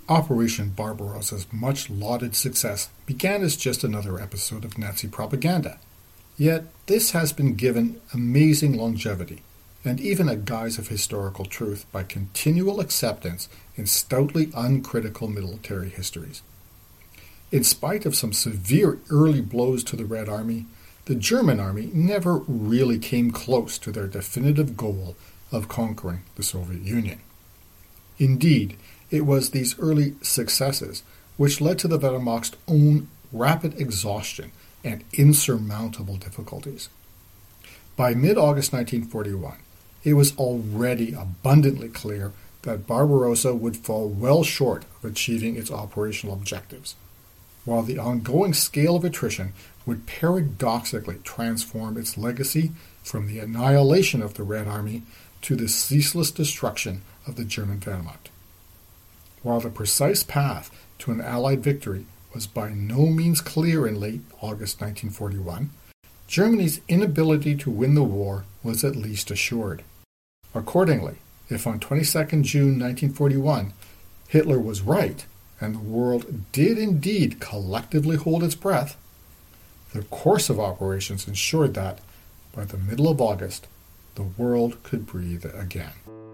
Operation Barbarossa's much lauded success began as just another episode of Nazi propaganda. Yet this has been given amazing longevity and even a guise of historical truth by continual acceptance in stoutly uncritical military histories. In spite of some severe early blows to the Red Army, the German army never really came close to their definitive goal of conquering the Soviet Union. Indeed, it was these early successes which led to the Wehrmacht's own rapid exhaustion and insurmountable difficulties. By mid-August 1941, it was already abundantly clear that Barbarossa would fall well short of achieving its operational objectives, while the ongoing scale of attrition would paradoxically transform its legacy from the annihilation of the Red Army to the ceaseless destruction of the German Wehrmacht. While the precise path to an Allied victory was by no means clear in late August 1941, Germany's inability to win the war was at least assured. Accordingly, if on 22nd June 1941 Hitler was right and the world did indeed collectively hold its breath, the course of operations ensured that, by the middle of August, the world could breathe again.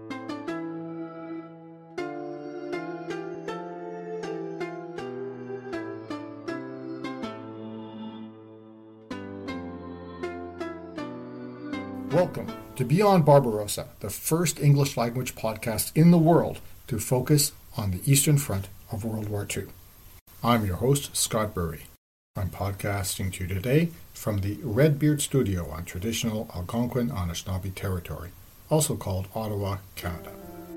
Welcome to Beyond Barbarossa, the first English-language podcast in the world to focus on the Eastern Front of World War II. I'm your host, Scott Burry. I'm podcasting to you today from the Redbeard Studio on traditional Algonquin Anishinaabe territory, also called Ottawa, Canada.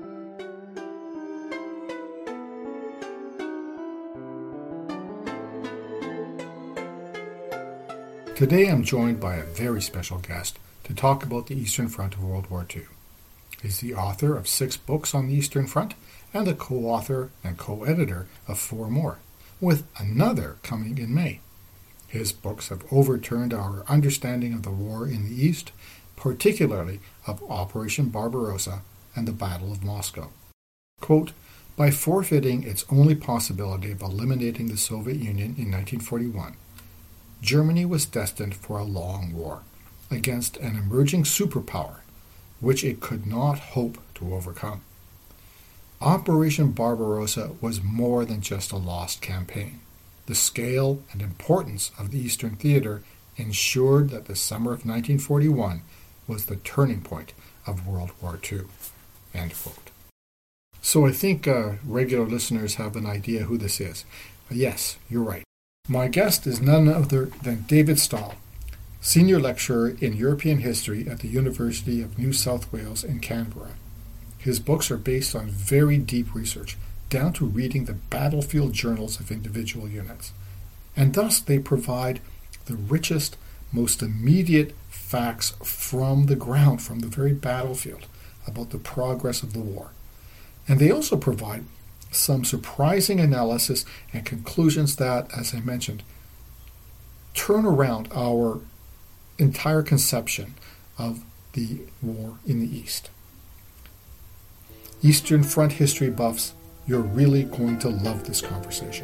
Today I'm joined by a very special guest to talk about the Eastern Front of World War II. He's the author of 6 books on the Eastern Front and the co-author and co-editor of 4 more, with another coming in May. His books have overturned our understanding of the war in the East, particularly of Operation Barbarossa and the Battle of Moscow. Quote, by forfeiting its only possibility of eliminating the Soviet Union in 1941, Germany was destined for a long war against an emerging superpower, which it could not hope to overcome. Operation Barbarossa was more than just a lost campaign. The scale and importance of the Eastern Theater ensured that the summer of 1941 was the turning point of World War II. End quote. So I think regular listeners have an idea who this is. Yes, you're right. My guest is none other than David Stahl, Senior Lecturer in European History at the University of New South Wales in Canberra. His books are based on very deep research, down to reading the battlefield journals of individual units, and thus they provide the richest, most immediate facts from the ground, from the very battlefield, about the progress of the war. And they also provide some surprising analysis and conclusions that, as I mentioned, turn around our entire conception of the war in the East. Eastern Front history buffs, you're really going to love this conversation.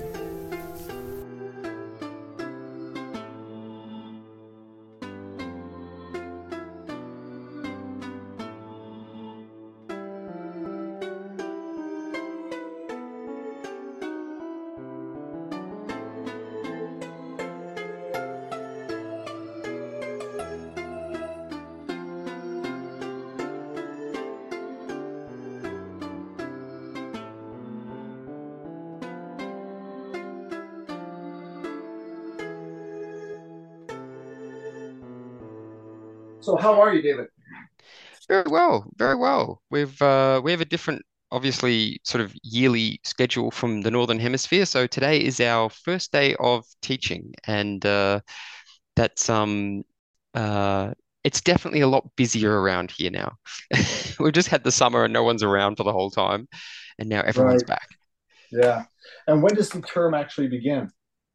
So how are you, David? Very well, very well. We have a different, obviously, sort of yearly schedule from the Northern Hemisphere. So today is our first day of teaching, and that's uh it's definitely a lot busier around here now. We've just had the summer and no one's around for the whole time, and now everyone's Right. back. Yeah. And when does the term actually begin?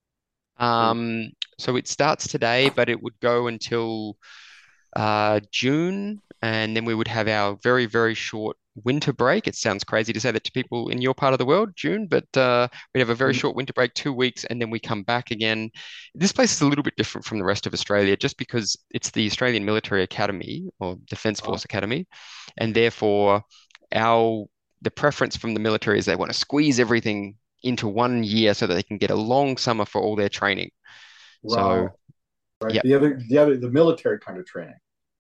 So it starts today, but it would go until June, and then we would have our very, very short winter break. It sounds crazy to say that to people in your part of the world, June, but we have a very short winter break, 2 weeks, and then we come back again. This place is a little bit different from the rest of Australia, just because it's the Australian Military Academy or Defence Uh, Force Academy, and therefore our the preference from the military is they want to squeeze everything into 1 year so that they can get a long summer for all their training. So, wow. Right. yeah. The military kind of training.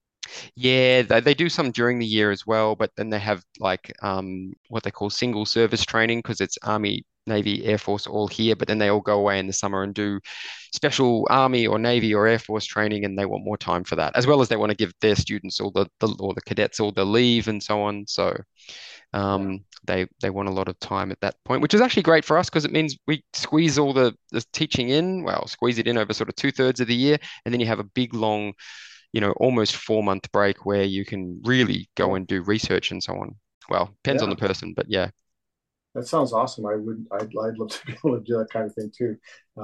Yeah, they do some during the year as well, but then they have like what they call single service training because it's Army, Navy, Air Force all here, but then they all go away in the summer and do special Army or Navy or Air Force training, and they want more time for that, as well as they want to give their students all the cadets all the leave and so on. So Yeah. they want a lot of time at that point, which is actually great for us because it means we squeeze all the teaching in, well, squeeze it in over sort of 2/3 of the year, and then you have a big long almost 4 month break where you can really go Well, and do research and so on. Well, depends on yeah. the person, but yeah, That sounds awesome. I'd love to be able to do that kind of thing too.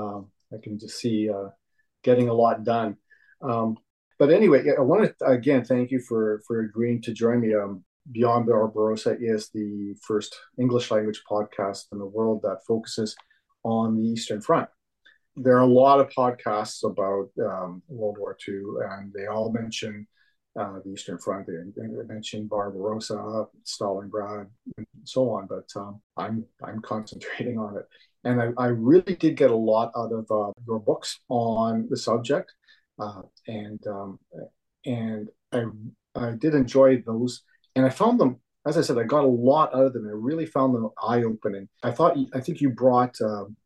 I can just see getting a lot done. Um, but anyway, yeah, I want to again thank you for agreeing to join me. Beyond Barbarossa is the first English language podcast in the world that focuses on the Eastern Front. There are a lot of podcasts about World War II, and they all mention the Eastern Front. They mention Barbarossa, Stalingrad, and so on. But I'm concentrating on it, and I really did get a lot out of your books on the subject, uh, and um, and I did enjoy those, and I found them. As I said, I got a lot out of them. I really found them eye opening. I think you brought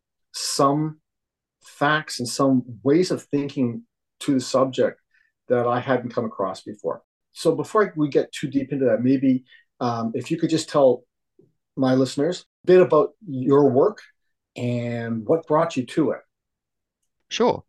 some facts and some ways of thinking to the subject that I hadn't come across before. So before we get too deep into that, maybe if you could just tell my listeners a bit about your work and what brought you to it. sure.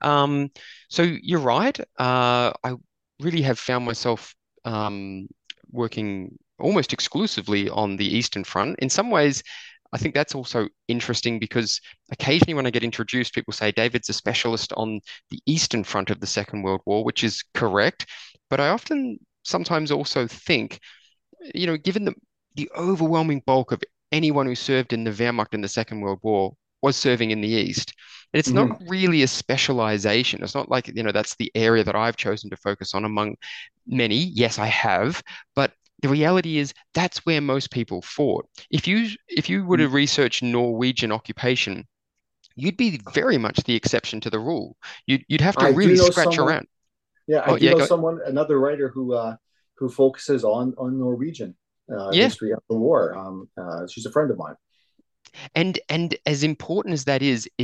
So you're right. I really have found myself um, working almost exclusively on the Eastern Front. In some ways, I think that's also interesting because occasionally when I get introduced, people say David's a specialist on the Eastern Front of the Second World War, which is correct. But I often sometimes also think given the overwhelming bulk of anyone who served in the Wehrmacht in the Second World War was serving in the East. And it's not Mm-hmm. really a specialization. It's not like, that's the area that I've chosen to focus on among many. Yes, I have, but the reality is that's where most people fought. If you were to research Norwegian occupation, you'd be very much the exception to the rule. You'd have to I do really know scratch someone. around. Yeah, I Oh do yeah, know go. someone, another writer who focuses on Norwegian Yeah, history of the war. She's a friend of mine. and as important as that is,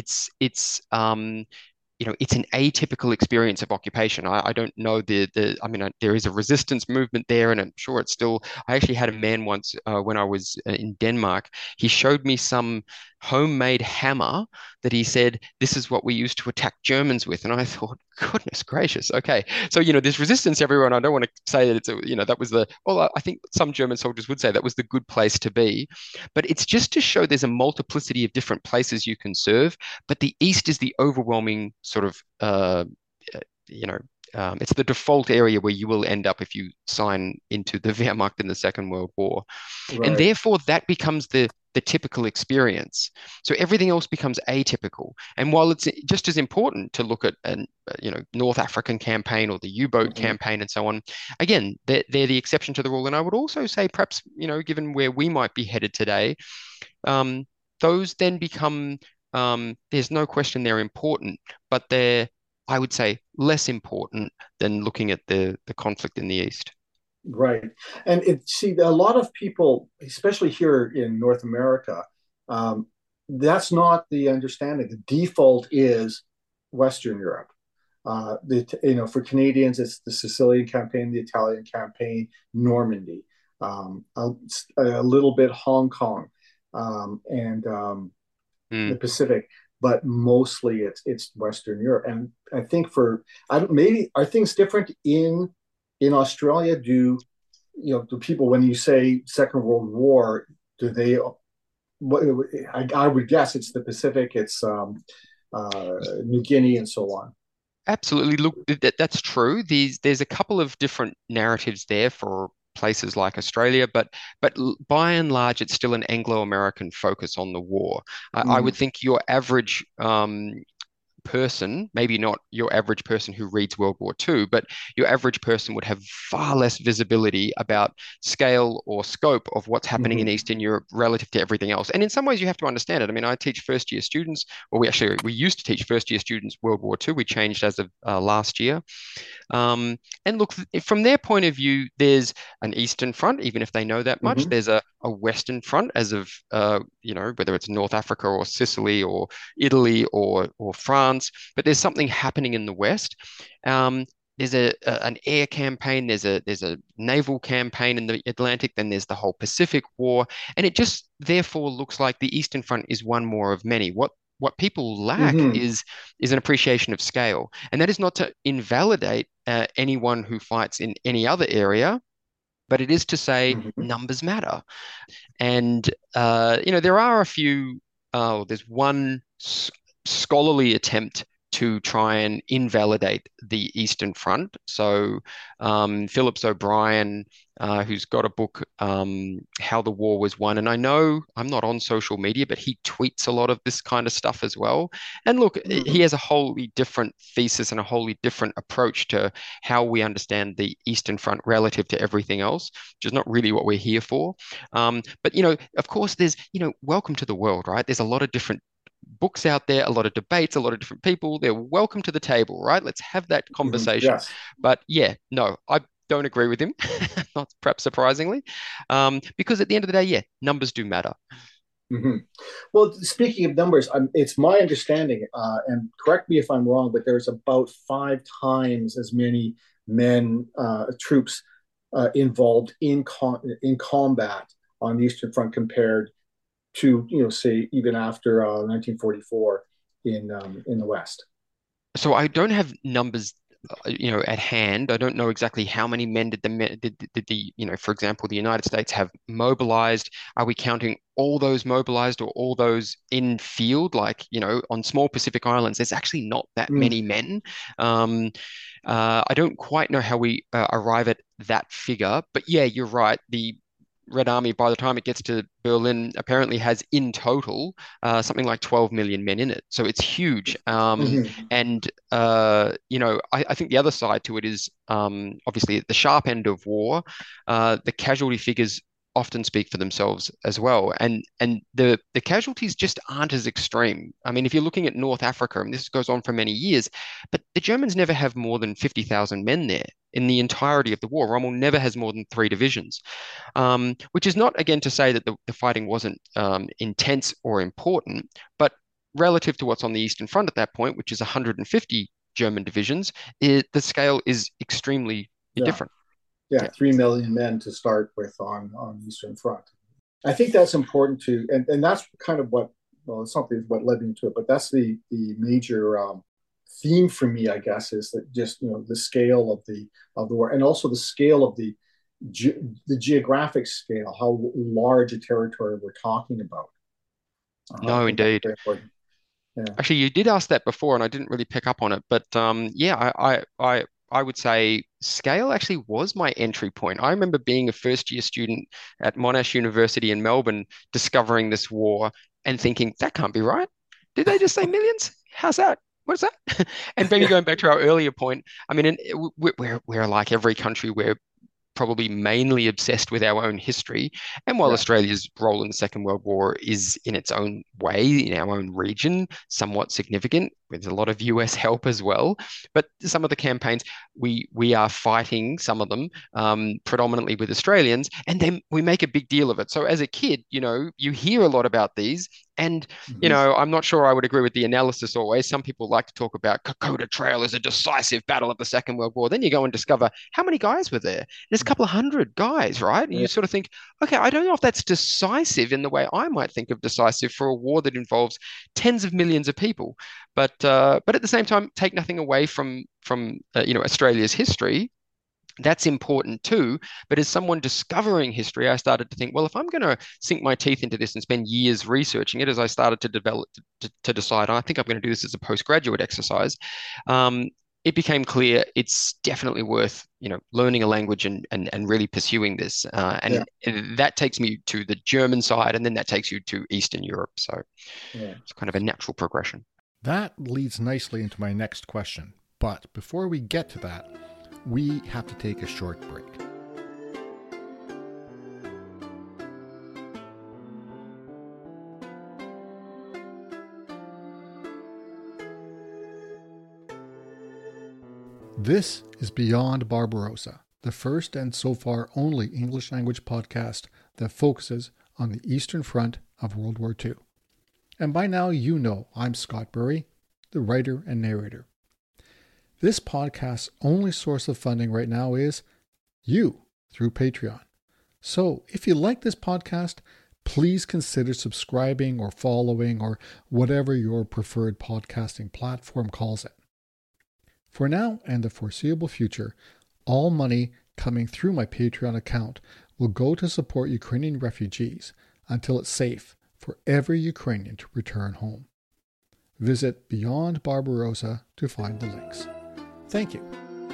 it's an atypical experience of occupation. I don't know I mean, there is a resistance movement there, and I'm sure it's still. I actually had a man once when I was in Denmark. He showed me some homemade hammer that he said, "This is what we used to attack Germans with," and I thought, "Goodness gracious, okay." So there's resistance everywhere, and I don't want to say that that was the. Well, I think some German soldiers would say that was the good place to be, but it's just to show there's a multiplicity of different places you can serve, but the East is the overwhelming sort of uh, you know it's the default area where you will end up if you sign into the Wehrmacht in the Second World War, and Right. therefore that becomes the typical experience. So everything else becomes atypical. And while it's just as important to look at an North African campaign or the U-boat Mm-hmm. campaign and so on, again, they're the exception to the rule. And I would also say, perhaps, given where we might be headed today, um, those then become, there's no question they're important, but they're, I would say, less important than looking at the conflict in the East. Right. And see, a lot of people, especially here in North America, um, that's not the understanding. The default is Western Europe. For Canadians, it's the Sicilian campaign, the Italian campaign, Normandy, a little bit Hong Kong, and the Mm. Pacific, but mostly it's Western Europe. And I think I don't, maybe are things different in Australia? Do people, when you say Second World War, do they? I would guess it's the Pacific, it's New Guinea, and so on. Absolutely. Look, that's true. There's a couple of different narratives there for places like Australia, but by and large, it's still an Anglo-American focus on the war. I Mm-hmm. would think your average person, maybe not your average person who reads World War II, but your average person would have far less visibility about scale or scope of what's happening in Mm-hmm. Eastern Europe relative to everything else. And in some ways, you have to understand it. I mean, I teach first year students, or we used to teach first year students World War II. We changed as of last year. And look, from their point of view, there's an Eastern Front, even if they know that much. Mm-hmm. There's a Western Front, as of whether it's North Africa or Sicily or Italy or France. But there's something happening in the West. Um, there's an air campaign. There's a naval campaign in the Atlantic. Then there's the whole Pacific War, and it just therefore looks like the Eastern Front is one more of many. What people lack Mm-hmm. is an appreciation of scale, and that is not to invalidate anyone who fights in any other area, but it is to say Mm-hmm. numbers matter. And there are a few. There's one scholarly attempt to try and invalidate the Eastern Front. So Phillips O'Brien, who's got a book, How the War Was Won, and I know I'm not on social media, but he tweets a lot of this kind of stuff as well. And look, he Mm-hmm. has a wholly different thesis and a wholly different approach to how we understand the Eastern Front relative to everything else, which is not really what we're here for. But of course, there's welcome to the world, right? There's a lot of different books out there, a lot of debates, a lot of different people. They're welcome to the table, right? Let's have that Mm-hmm. conversation. Yes. But yeah, no, I don't agree with him, not perhaps surprisingly, because at the end of the day, yeah, numbers do matter. Mm-hmm. Well, speaking of numbers, it's my understanding, and correct me if I'm wrong, but there's about five times as many men, troops, involved in combat on the Eastern Front compared to, say, even after 1944 in the West. So I don't have numbers, at hand. I don't know exactly how many men did the, for example, the United States have mobilized. Are we counting all those mobilized or all those in field? Like, on small Pacific islands, there's actually not that Mm, many men. Um, I don't quite know how we arrive at that figure, but yeah, you're right. The Red Army, by the time it gets to Berlin, apparently has in total something like 12 million men in it. So it's huge. mhm, And I think the other side to it is obviously at the sharp end of war, the casualty figures often speak for themselves as well. And the casualties just aren't as extreme. I mean, if you're looking at North Africa, and this goes on for many years, but the Germans never have more than 50,000 men there in the entirety of the war. Rommel never has more than three divisions, which is not, again, to say that the fighting wasn't intense or important, but relative to what's on the Eastern Front at that point, which is 150 German divisions, the scale is extremely yeah, different. yeah, Yeah. 3 million men to start with on the Eastern Front. I think that's important too, and that's kind of what, well, it's something what led me to it, but that's the major theme for me, I guess, is that just the scale of the war, and also the scale of ge the geographic scale, how large a territory we're talking about. I No, think that's indeed. very important. Yeah. Actually, you did ask that before, and I didn't really pick up on it. But yeah, I would say scale actually was my entry point. I remember being a first year student at Monash University in Melbourne, discovering this war and thinking that can't be right. Did they just say millions? How's that? What is that? And maybe going back to our earlier point, I mean, we're like every country. We're probably mainly obsessed with our own history. And while Yeah. Australia's role in the Second World War is in its own way, in our own region, somewhat significant, with a lot of US help as well. But some of the campaigns, we are fighting some of them predominantly with Australians, and then we make a big deal of it. So as a kid, you hear a lot about these. And, Mhm. I'm not sure I would agree with the analysis always. Some people like to talk about Kokoda Trail as a decisive battle of the Second World War. Then you go and discover how many guys were there. There's a couple of hundred guys, right? And you Yeah. sort of think, okay, I don't know if that's decisive in the way I might think of decisive for a war that involves tens of millions of people. But at the same time, take nothing away from Australia's history. That's important too. But as someone discovering history, I started to think, well, if I'm going to sink my teeth into this and spend years researching it, as I started to develop to decide, I think I'm going to do this as a postgraduate exercise. Um, it became clear it's definitely worth, learning a language and really pursuing this. Yeah, And that takes me to the German side, and then that takes you to Eastern Europe. So yeah. it's kind of a natural progression. That leads nicely into my next question. But before we get to that, we have to take a short break. This is Beyond Barbarossa, the first and so far only English language podcast that focuses on the Eastern Front of World War II. And by now you know I'm Scott Burry, the writer and narrator. This podcast's only source of funding right now is you through Patreon. So if you like this podcast, please consider subscribing or following or whatever your preferred podcasting platform calls it. For now and the foreseeable future, all money coming through my Patreon account will go to support Ukrainian refugees until it's safe for every Ukrainian to return home. Visit Beyond Barbarossa to find the links. Thank you.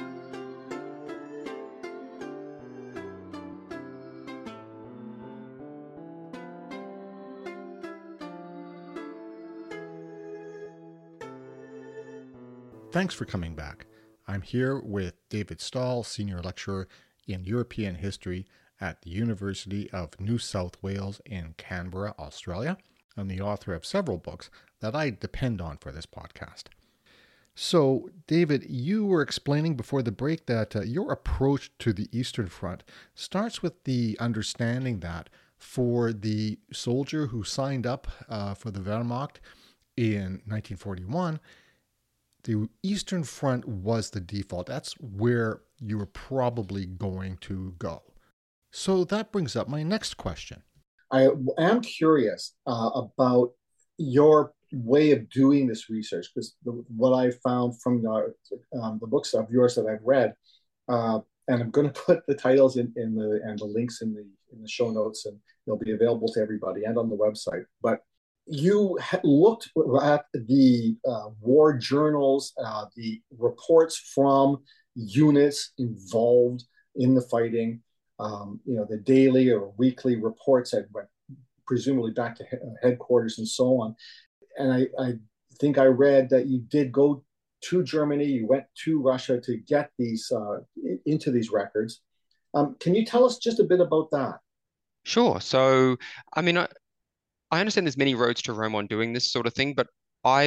Thanks for coming back. I'm here with David Stahl, Senior Lecturer in European History at the University of New South Wales in Canberra, Australia, and the author of several books that I depend on for this podcast. So, David, you were explaining before the break that your approach to the Eastern Front starts with the understanding that for the soldier who signed up for the Wehrmacht in 1941, the Eastern Front was the default. That's where you were probably going to go. So that brings up my next question. I am curious about your way of doing this research, because what I found from the books of yours that I've read, and I'm going to put the titles in the and the links in the show notes, and they'll be available to everybody and on the website. But you looked at the war journals, the reports from units involved in the fighting, the daily or weekly reports that went presumably back to headquarters and so on. And I think I read that you did go to Germany, you went to Russia to get these into these records. Can you tell us just a bit about that? Sure. So, I mean, I understand there's many roads to Rome on doing this sort of thing, but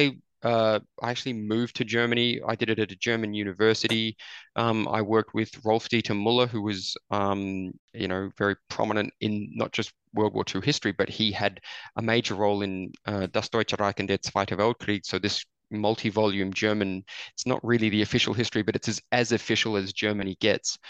I actually moved to Germany. I did it at a German university. I worked with Rolf Dieter Muller, who was, very prominent in not just World War II history, but he had a major role in Das Deutsche Reich and der Zweite Weltkrieg. So this multi-volume German, it's not really the official history, but it's as official as Germany gets.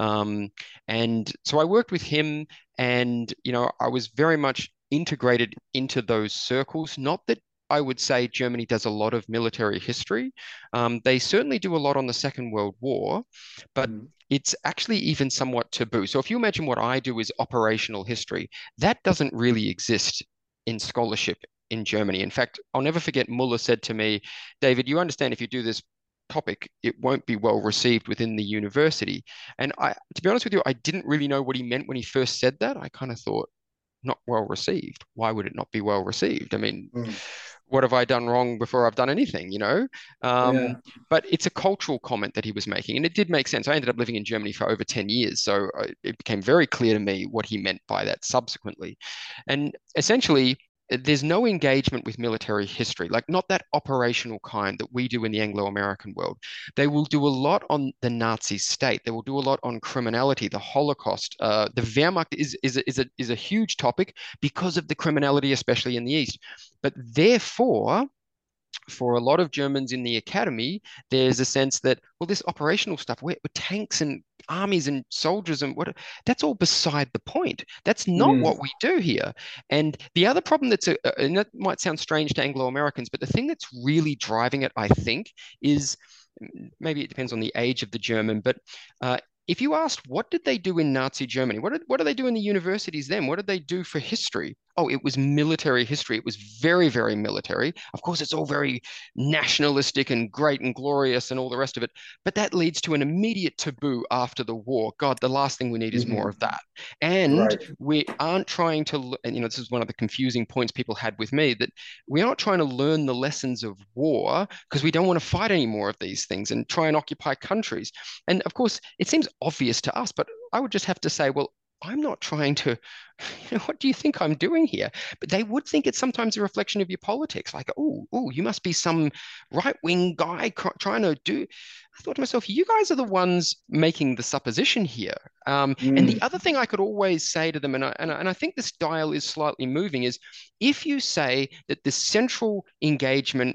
And so I worked with him, and I was very much integrated into those circles. Not that I would say Germany does a lot of military history. They certainly do a lot on the Second World War, but it's actually even somewhat taboo. So if you imagine what I do is operational history, that doesn't really exist in scholarship in Germany. In fact, I'll never forget Muller said to me, David, you understand if you do this topic, it won't be well received within the university. And to be honest with you, I didn't really know what he meant when he first said that. I kind of thought, not well received. Why would it not be well received? I mean, what have I done wrong before I've done anything, Yeah. But it's a cultural comment that he was making, and it did make sense. I ended up living in Germany for over 10 years, so it became very clear to me what he meant by that subsequently. And essentially, there's no engagement with military history, like not that operational kind that we do in the Anglo-American world. They will do a lot on the Nazi state. They will do a lot on criminality, the Holocaust. The Wehrmacht is a huge topic because of the criminality, especially in the East. But therefore, for a lot of Germans in the academy, there's a sense that, well, this operational stuff, with tanks and armies and soldiers and that's all beside the point. That's not what we do here. And the other problem and that might sound strange to Anglo-Americans, but the thing that's really driving it, I think, is maybe it depends on the age of the German, but if you asked what did they do in Nazi Germany, what do they do in the universities then? What did they do for history? Oh, it was military history. It was very, very military. Of course, it's all very nationalistic and great and glorious and all the rest of it. But that leads to an immediate taboo after the war. God, the last thing we need is more Hmm. of that. And Right. we aren't trying to, and this is one of the confusing points people had with me, that we aren't trying to learn the lessons of war because we don't want to fight any more of these things and try and occupy countries. And of course, it seems obvious to us, but I would just have to say, well, I'm not trying to, what do you think I'm doing here? But they would think it's sometimes a reflection of your politics, like, oh, you must be some right-wing guy trying to do. I thought to myself, you guys are the ones making the supposition here. And the Mm. other thing I could always say to them, and I think this dial is slightly moving, is if you say that the central engagement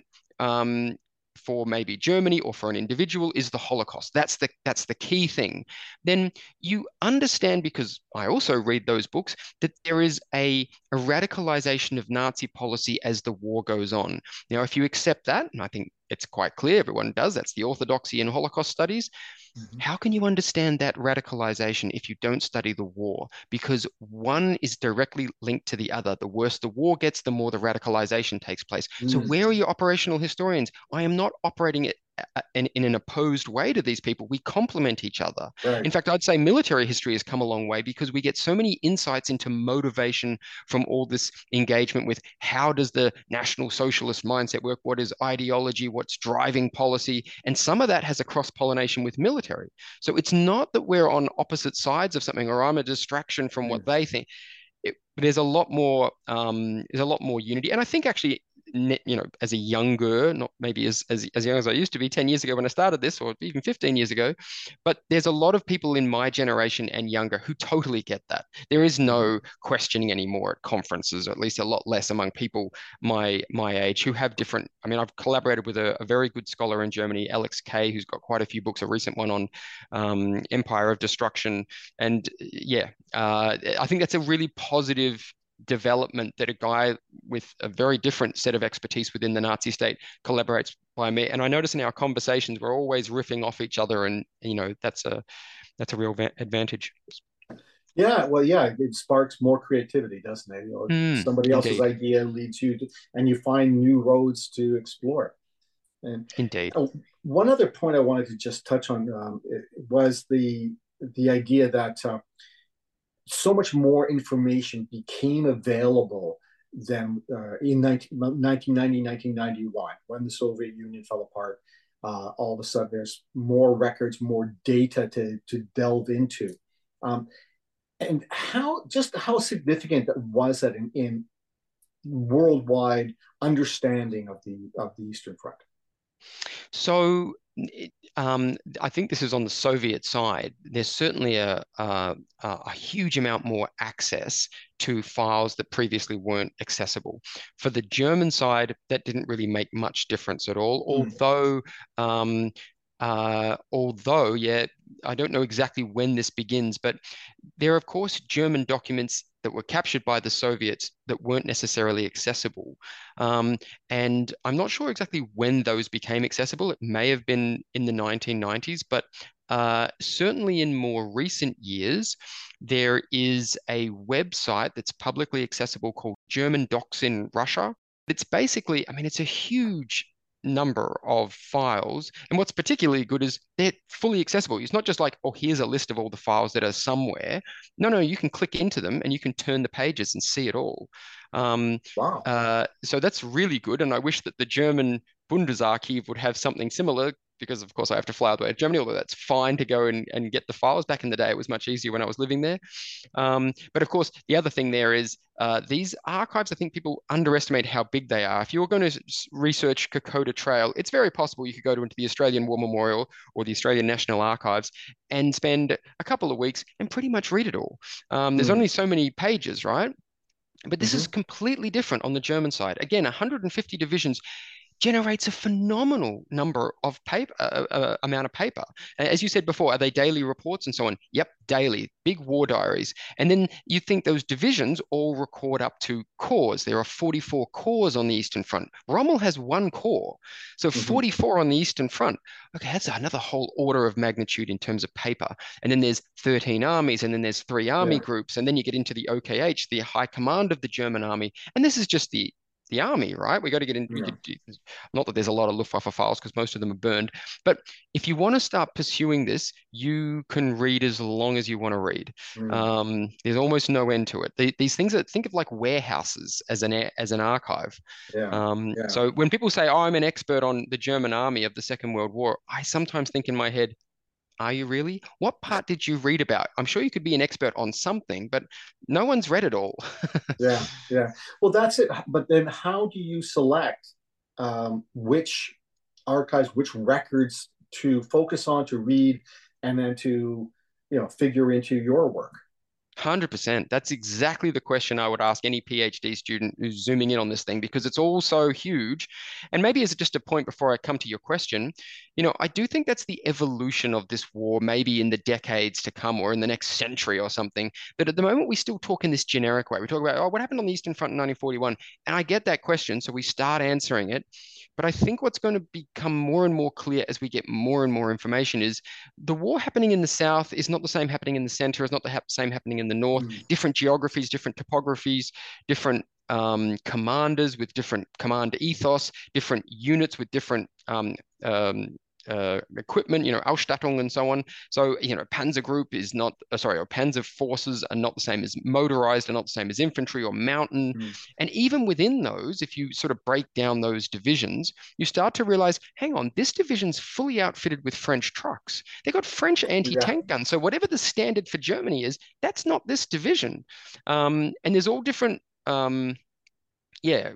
for maybe Germany or for an individual is the Holocaust. That's the key thing. Then you understand, because I also read those books, that there is a radicalization of Nazi policy as the war goes on. Now, if you accept that, and I think it's quite clear everyone does, that's the orthodoxy in Holocaust studies. Mhm. How can you understand that radicalization if you don't study the war? Because one is directly linked to the other. The worse the war gets, the more the radicalization takes place. So, Mm. where are your operational historians? I am not operating it in an opposed way to these people. We complement each other. Right. In fact, I'd say military history has come a long way because we get so many insights into motivation from all this engagement with how does the National Socialist mindset work? What is ideology? What's driving policy? And some of that has a cross-pollination with military. So it's not that we're on opposite sides of something or I'm a distraction from what Mm. they think. There's a lot more unity, and I think actually, as a younger, not maybe as young as I used to be 10 years ago when I started this, or even 15 years ago, but there's a lot of people in my generation and younger who totally get that. There is Mhm. no questioning anymore at conferences, or at least a lot less among people my age who have different. I mean, I've collaborated with a very good scholar in Germany, Alex Kay, who's got quite a few books, a recent one on Empire of Destruction, and yeah, I think that's a really positive development that a guy with a very different set of expertise within the Nazi state collaborates by me. And I notice in our conversations we're always riffing off each other, and that's a real advantage. Yeah, well, yeah, it sparks more creativity, doesn't it? Somebody else's Indeed, idea leads you to, and you find new roads to explore. And indeed. uh, one other point I wanted to just touch on was the idea that so much more information became available than in 1990, 1991, when the Soviet Union fell apart. All of a sudden, there's more records, more data to delve into. Um, and how significant was that in worldwide understanding of the Eastern Front? So I think this is on the Soviet side. There's certainly a huge amount more access to files that previously weren't accessible. For the German side, that didn't really make much difference at all. Mm. Um, yeah, I don't know exactly when this begins, but there are, of course, German documents that were captured by the Soviets that weren't necessarily accessible. Um, and I'm not sure exactly when those became accessible. It may have been in the 1990s, but certainly in more recent years, there is a website that's publicly accessible called German Docs in Russia. It's basically, I mean, it's a huge number of files. And what's particularly good is they're fully accessible. It's not just like, oh, here's a list of all the files that are somewhere. No, you can click into them and you can turn the pages and see it all. Um, Wow. so that's really good. And I wish that the German Bundesarchiv would have something similar because, of course, I have to fly all the way to Germany, although that's fine to go and get the files. Back in the day, it was much easier when I was living there. But of course, the other thing there is these archives, I think people underestimate how big they are. If you're going to research Kokoda Trail, it's very possible you could go into the Australian War Memorial or the Australian National Archives and spend a couple of weeks and pretty much read it all. There's Mm. only so many pages, right? But this is Hmm. completely different on the German side. Again, 150 divisions. generates a phenomenal number of paper, amount of paper. As you said before, are they daily reports and so on? Yep, daily, big war diaries. And then you think those divisions all record up to corps. There are 44 corps on the Eastern Front. Rommel has one corps. So Hmm. 44 on the Eastern Front. Okay, that's another whole order of magnitude in terms of paper. And then there's 13 armies, and then there's three army Yeah. groups, and then you get into the OKH, the High Command of the German Army. And this is just the army, right? We got to get in. We Yeah. could do, not that there's a lot of Luftwaffe files because most of them are burned, but if you want to start pursuing this, you can read as long as you want to read. Mm. There's almost no end to it. These things that think of like warehouses as an archive. Yeah. Yeah. So when people say, "Oh, I'm an expert on the German army of the Second World War," I sometimes think in my head, are you really? What part did you read about? I'm sure you could be an expert on something, but no one's read it all. Yeah. Yeah. Well, that's it. But then how do you select which archives, which records to focus on, to read, and then to, figure into your work? 100%. That's exactly the question I would ask any PhD student who's zooming in on this thing because it's all so huge. And maybe as just a point before I come to your question, I do think that's the evolution of this war, maybe in the decades to come or in the next century or something. That at the moment we still talk in this generic way. We talk about, oh, what happened on the Eastern Front in 1941? And I get that question, so we start answering it. But I think what's going to become more and more clear as we get more and more information is the war happening in the south is not the same happening in the center, is not the same happening in the north. Mm. Different geographies, different topographies, different commanders with different command ethos, different units with different equipment, Ausstattung and so on. So, Panzer Group is not, sorry, or Panzer forces are not the same as motorized, are not the same as infantry or mountain. Mm. And even within those, if you sort of break down those divisions, you start to realize, hang on, this division's fully outfitted with French trucks. They got French Yeah. anti-tank guns. So whatever the standard for Germany is, that's not this division. And there's all different, yeah,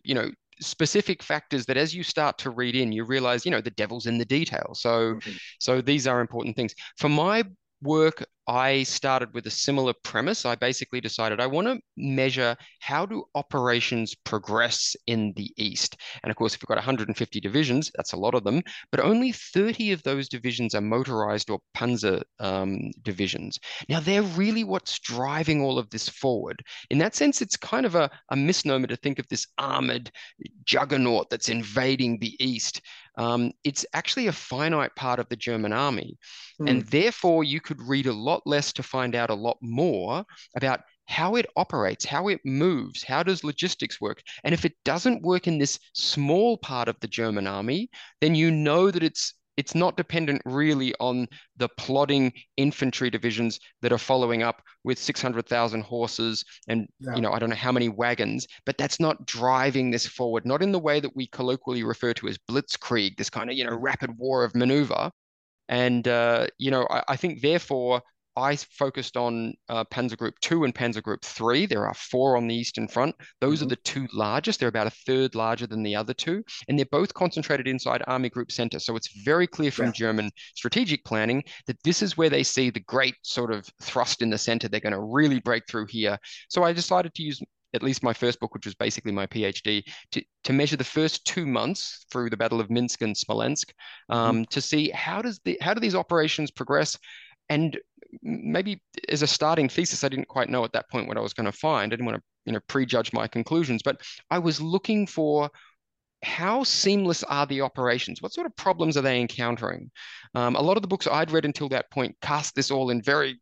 specific factors that as you start to read in, you realize, the devil's in the detail. So, Mhm. so these are important things. For my work, I started with a similar premise. I basically decided I want to measure how do operations progress in the East. And of course, if we've got 150 divisions, that's a lot of them, but only 30 of those divisions are motorized or panzer divisions. Now, they're really what's driving all of this forward. In that sense, it's kind of a misnomer to think of this armored juggernaut that's invading the East. It's actually a finite part of the German army. And Mm. therefore, you could read a lot less to find out a lot more about how it operates, how it moves, how does logistics work. And if it doesn't work in this small part of the German army, then you know that it's not dependent really on the plodding infantry divisions that are following up with 600,000 horses and Yeah. I don't know how many wagons, but that's not driving this forward, not in the way that we colloquially refer to as blitzkrieg, this kind of, rapid war of maneuver. And I think therefore I focused on Panzer Group 2 and Panzer Group 3. There are four on the Eastern Front. Those are Mhm. the two largest. They're about a third larger than the other two, and they're both concentrated inside Army Group Center. So it's very clear from Yeah. German strategic planning that this is where they see the great sort of thrust in the center. They're going to really break through here. So I decided to use at least my first book, which was basically my PhD, to measure the first 2 months through the Battle of Minsk and Smolensk, Mhm. to see how do these operations progress, and maybe as a starting thesis, I didn't quite know at that point what I was going to find. I didn't want to prejudge my conclusions, but I was looking for how seamless are the operations? What sort of problems are they encountering? A lot of the books I'd read until that point cast this all in very,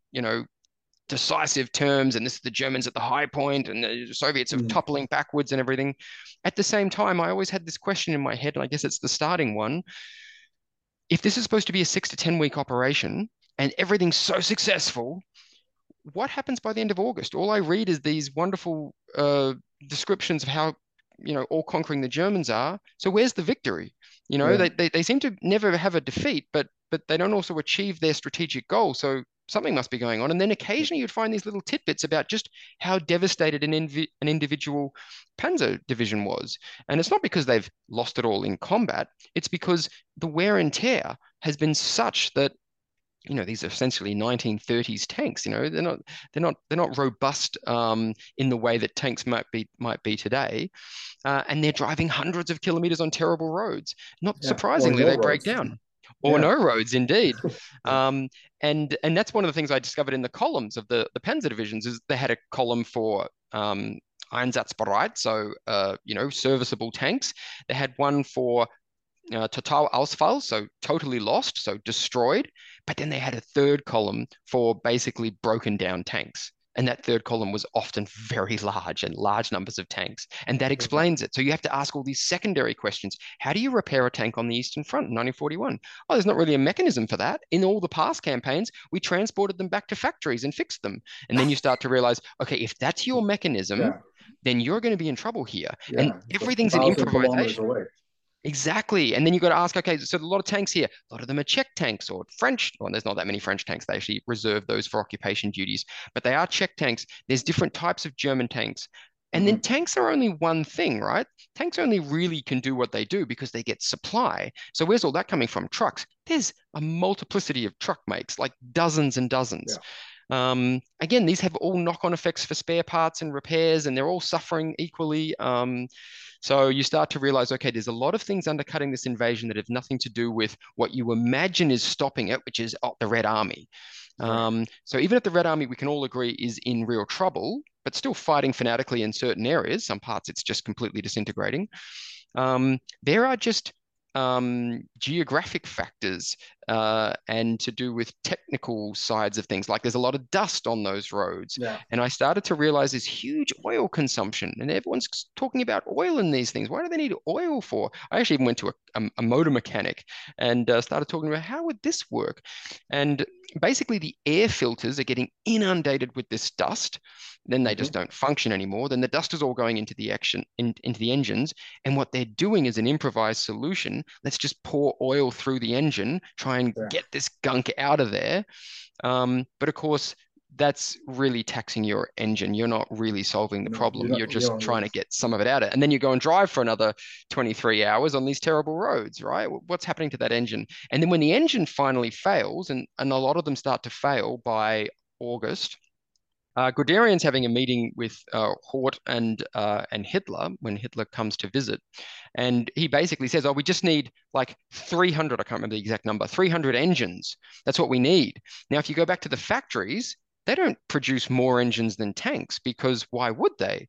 decisive terms, and this is the Germans at the high point, and the Soviets are Mm. toppling backwards and everything. At the same time, I always had this question in my head, and I guess it's the starting one. If this is supposed to be a 6 to 10 week operation and everything's so successful, what happens by the end of August? All I read is these wonderful descriptions of how, all conquering the Germans are. So where's the victory? Yeah. They seem to never have a defeat, but they don't also achieve their strategic goal. So something must be going on. And then occasionally you'd find these little tidbits about just how devastated an individual panzer division was. And it's not because they've lost it all in combat. It's because the wear and tear has been such that these are essentially 1930s tanks. They're not robust in the way that tanks might be today, and they're driving hundreds of kilometers on terrible roads. Not Yeah. Or surprisingly, no they break roads. down. Or Yeah. no roads, indeed. Yeah. And that's one of the things I discovered in the columns of the Panzer divisions is they had a column for Einsatzbereit, so serviceable tanks. They had one for total Ausfall, so totally lost, so destroyed. But then they had a third column for basically broken down tanks. And that third column was often very large and large numbers of tanks. And that explains it. So you have to ask all these secondary questions. How do you repair a tank on the Eastern Front in 1941? Oh, there's not really a mechanism for that. In all the past campaigns, we transported them back to factories and fixed them. And then you start to realize, okay, if that's your mechanism, Yeah. then you're going to be in trouble here. Yeah. And everything's an 1,000 kilometers improvisation. away. Exactly. And then you've got to ask, okay, so a lot of tanks here, a lot of them are Czech tanks or French. Well, there's not that many French tanks. They actually reserve those for occupation duties, but they are Czech tanks. There's different types of German tanks. And then tanks are only one thing, right? Tanks only really can do what they do because they get supply. So where's all that coming from? Trucks. There's a multiplicity of truck makes, like dozens and dozens. Again, these have all knock-on effects for spare parts and repairs, and they're all suffering equally. So you start to realize, okay, there's a lot of things undercutting this invasion that have nothing to do with what you imagine is stopping it, which is the Red Army. So even if the Red Army, we can all agree, is in real trouble, but still fighting fanatically in certain areas, some parts it's just completely disintegrating. There are just geographic factors and to do with technical sides of things. Like there's a lot of dust on those roads. Yeah. And I started to realize there's huge oil consumption and everyone's talking about oil in these things. Why do they need oil for? I actually even went to a motor mechanic and started talking about how would this work? And basically the air filters are getting inundated with this dust. Then they just don't function anymore. Then the dust is all going into the into the engines. And what they're doing is an improvised solution. Let's just pour oil through the engine, try and get this gunk out of there. But of course, that's really taxing your engine. You're not really solving the problem. You're just trying to get some of it out of it. And then you go and drive for another 23 hours on these terrible roads, right? What's happening to that engine? And then when the engine finally fails, and a lot of them start to fail by August, Guderian's having a meeting with Hort and Hitler when Hitler comes to visit. And he basically says, oh, we just need like 300, I can't remember the exact number, 300 engines. That's what we need. Now, if you go back to the factories, they don't produce more engines than tanks because why would they?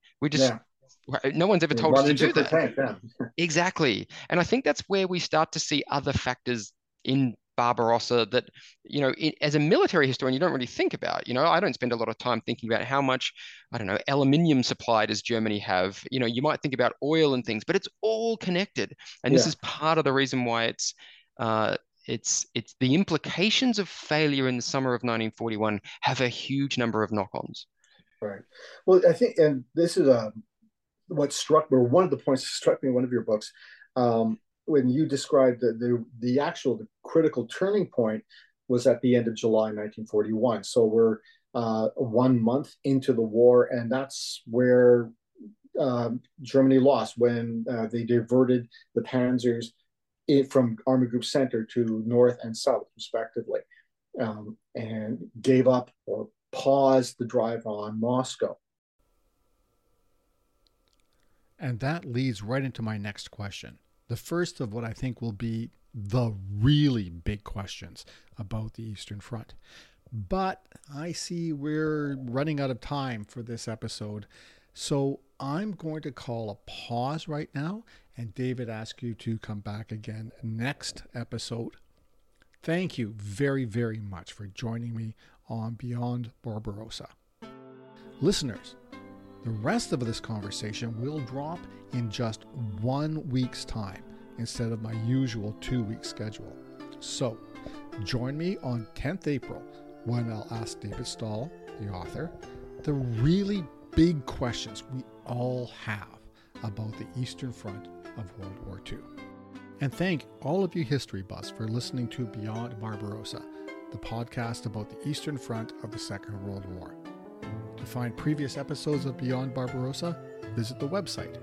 No one's ever told us to do that. Tank, yeah. Exactly. And I think that's where we start to see other factors in Barbarossa that, as a military historian, you don't really think about. I don't spend a lot of time thinking about how much, I don't know, aluminium supply does Germany have. You might think about oil and things, but it's all connected. And this is part of the reason why it's the implications of failure in the summer of 1941 have a huge number of knock-ons. Right. Well, I think, and this is what struck me, or one of the points that struck me in one of your books, when you described the actual critical turning point was at the end of July 1941. So we're 1 month into the war, and that's where Germany lost when they diverted the panzers from Army Group Center to North and South, respectively, and gave up or paused the drive on Moscow. And that leads right into my next question. The first of what I think will be the really big questions about the Eastern Front. But I see we're running out of time for this episode. So I'm going to call a pause right now and David ask you to come back again next episode. Thank you very, very much for joining me on Beyond Barbarossa. Listeners, the rest of this conversation will drop in just 1 week's time instead of my usual 2-week schedule. So join me on 10th April when I'll ask David Stahl, the author, the really big questions we all have about the Eastern Front of World War II. And thank all of you history buffs for listening to Beyond Barbarossa, the podcast about the Eastern Front of the Second World War. To find previous episodes of Beyond Barbarossa, visit the website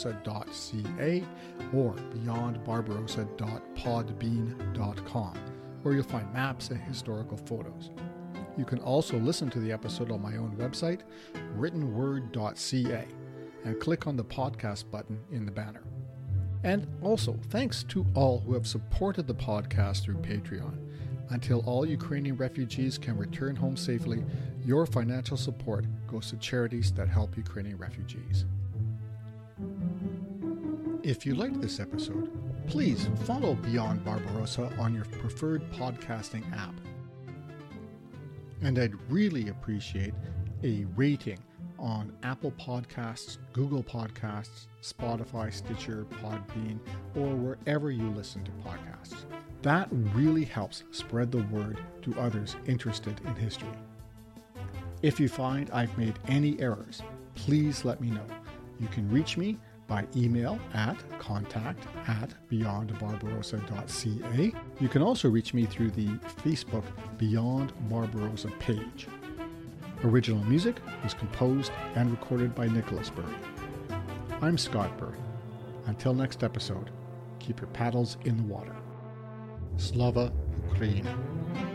beyondbarbarossa.ca or beyondbarbarossa.podbean.com. where you'll find maps and historical photos. You can also listen to the episode on my own website, writtenword.ca, and click on the podcast button in the banner. And also, thanks to all who have supported the podcast through Patreon. Until all Ukrainian refugees can return home safely, your financial support goes to charities that help Ukrainian refugees. If you liked this episode, please follow Beyond Barbarossa on your preferred podcasting app. And I'd really appreciate a rating on Apple Podcasts, Google Podcasts, Spotify, Stitcher, Podbean, or wherever you listen to podcasts. That really helps spread the word to others interested in history. If you find I've made any errors, please let me know. You can reach me by email at contact@beyondbarbarossa.ca. You can also reach me through the Facebook Beyond Barbarossa page. Original music was composed and recorded by Nicholas Burry. I'm Scott Burry. Until next episode, keep your paddles in the water. Slava Ukraini.